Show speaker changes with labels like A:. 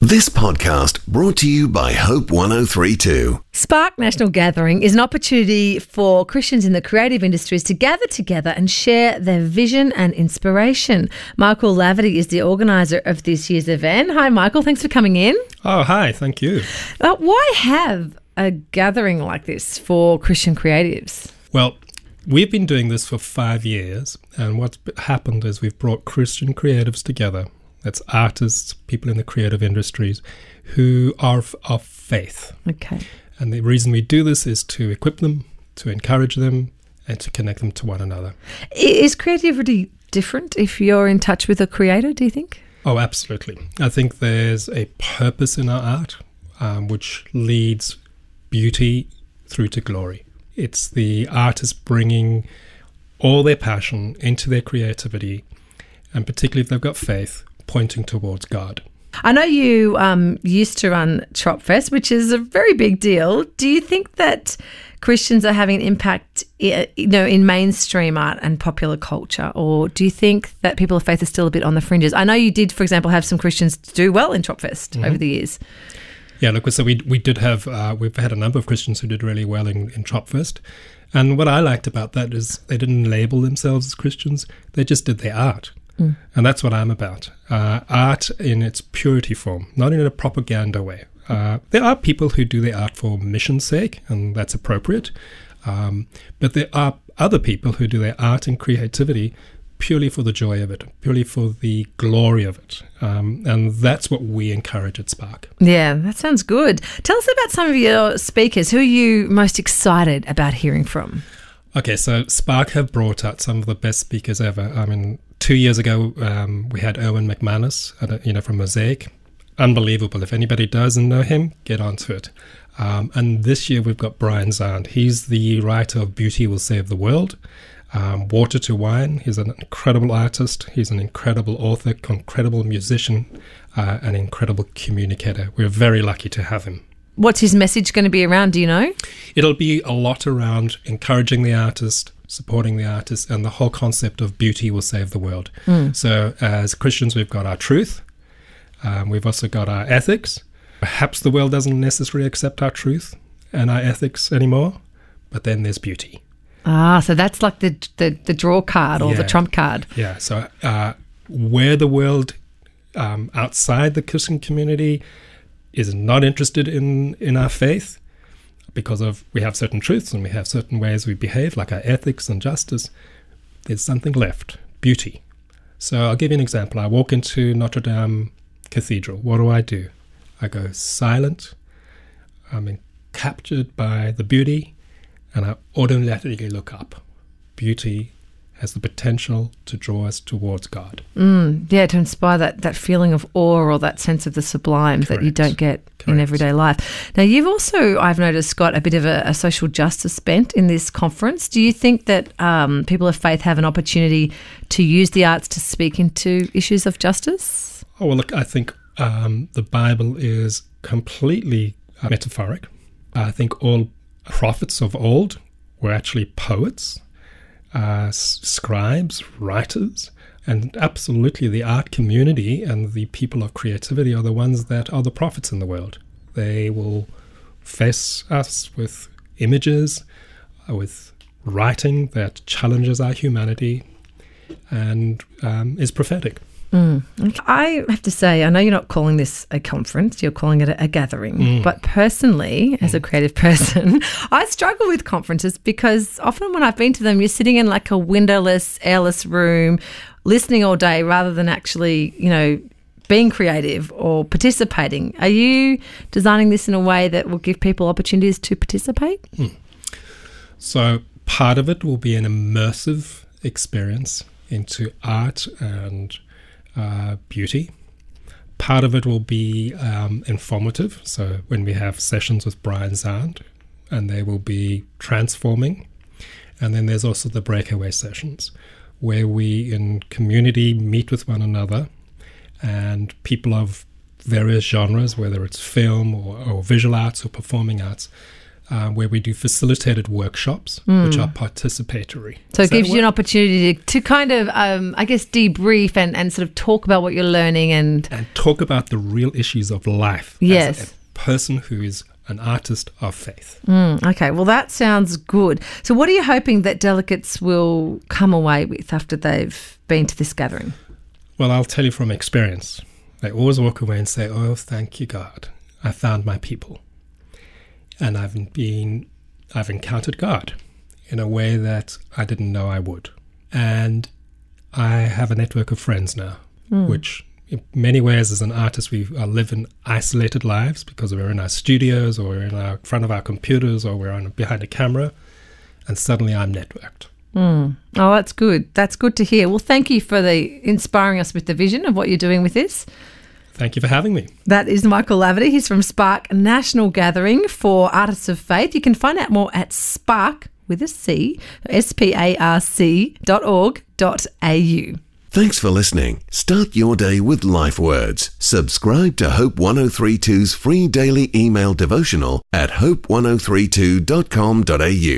A: This podcast brought to you by Hope 1032.
B: Spark National Gathering is an opportunity for Christians in the creative industries to gather together and share their vision and inspiration. Michael Laverty is the organiser of this year's event. Hi, Michael. Thanks for coming in.
C: Oh, hi. Thank you.
B: Why have a gathering like this for Christian creatives?
C: Well, we've been doing this for 5 years, and what's happened is we've brought Christian creatives together. That's artists, people in the creative industries who are of faith.
B: Okay.
C: And the reason we do this is to equip them, to encourage them, and to connect them to one another.
B: Is creativity different if you're in touch with a creator, do you think?
C: Oh, absolutely. I think there's a purpose in our art which leads beauty through to glory. It's the artists bringing all their passion into their creativity, and particularly if they've got faith, pointing towards God.
B: I know you used to run Tropfest, which is a very big deal. Do you think that Christians are having an impact, in mainstream art and popular culture, or do you think that people of faith are still a bit on the fringes? I know you did, for example, have some Christians do well in Tropfest over the years.
C: Yeah, look, so we did have we've had a number of Christians who did really well in Tropfest, and what I liked about that is they didn't label themselves as Christians; they just did their art. And that's what I'm about. Art in its purity form, not in a propaganda way. There are people who do their art for mission's sake, and that's appropriate. But there are other people who do their art and creativity purely for the joy of it, purely for the glory of it. And that's what we encourage at Spark.
B: Yeah, that sounds good. Tell us about some of your speakers. Who are you most excited about hearing from?
C: Okay, so Spark have brought out some of the best speakers ever. I mean, 2 years ago, we had Erwin McManus, from Mosaic. Unbelievable. If anybody doesn't know him, get onto it. And this year we've got Brian Zahnd. He's the writer of Beauty Will Save the World, Water to Wine. He's an incredible artist. He's an incredible author, incredible musician, an incredible communicator. We're very lucky to have him.
B: What's his message going to be around, do you know?
C: It'll be a lot around encouraging the artist, supporting the artist, and the whole concept of beauty will save the world. So as Christians, we've got our truth. We've also got our ethics. Perhaps the world doesn't necessarily accept our truth and our ethics anymore, but then there's beauty.
B: So that's like the draw card or the trump card. Yeah,
C: so where the world outside the Christian community is not interested in our faith because of we have certain truths and we have certain ways we behave, like our ethics and justice, there's something left, beauty. So I'll give you an example. I walk into Notre Dame Cathedral. What do? I go silent. I'm captured by the beauty, and I automatically look up. Beauty has the potential to draw us towards God.
B: To inspire that feeling of awe or that sense of the sublime that you don't get in everyday life. Now, you've also, I've noticed, got a bit of a social justice bent in this conference. Do you think that people of faith have an opportunity to use the arts to speak into issues of justice?
C: Oh, well, look, I think the Bible is completely metaphoric. I think all prophets of old were actually poets, scribes, writers, and absolutely the art community and the people of creativity are the ones that are the prophets in the world. They will face us with images, with writing that challenges our humanity and is prophetic.
B: I have to say, I know you're not calling this a conference, you're calling it a gathering. But personally, as a creative person, I struggle with conferences because often when I've been to them, you're sitting in like a windowless, airless room, listening all day rather than actually, being creative or participating. Are you designing this in a way that will give people opportunities to participate?
C: So part of it will be an immersive experience into art and beauty. Part of it will be informative. So when we have sessions with Brian Zahnd, and they will be transforming. And then there's also the breakaway sessions, where we in community meet with one another, and people of various genres, whether it's film or visual arts or performing arts, where we do facilitated workshops, which are participatory.
B: So it gives you an opportunity to kind of, I guess, debrief and sort of talk about what you're learning and
C: talk about the real issues of life.
B: Yes.
C: As a person who is an artist of faith.
B: Okay, well, that sounds good. So what are you hoping that delegates will come away with after they've been to this gathering?
C: Well, I'll tell you from experience. They always walk away and say, oh, thank you, God. I found my people. And I've encountered God in a way that I didn't know I would. And I have a network of friends now, which in many ways as an artist, we live in isolated lives because we're in our studios or we're in front of our computers or we're behind a camera. And suddenly I'm networked.
B: Oh, that's good. That's good to hear. Well, thank you for inspiring us with the vision of what you're doing with this.
C: Thank you for having me.
B: That is Michael Laverty. He's from Spark National Gathering for Artists of Faith. You can find out more at spark, with a C, sparc.org.au.
A: Thanks for listening. Start your day with Life Words. Subscribe to Hope 1032's free daily email devotional at hope1032.com.au.